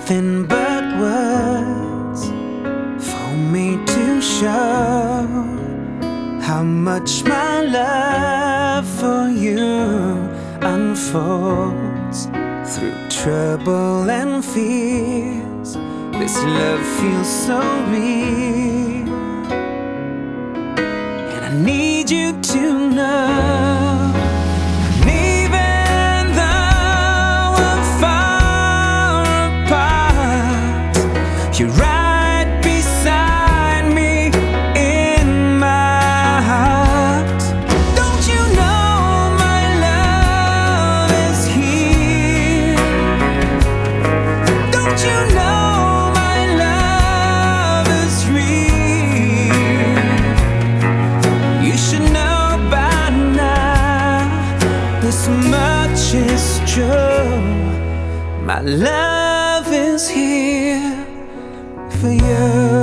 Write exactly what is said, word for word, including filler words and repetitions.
nothing but words for me to show how much my love for you unfolds through trouble and fears. This love feels so real, and I need you to know. You're right beside me in my heart. Don't you know my love is here? Don't you know my love is real? You should know by now, this much is true. My love is here for you.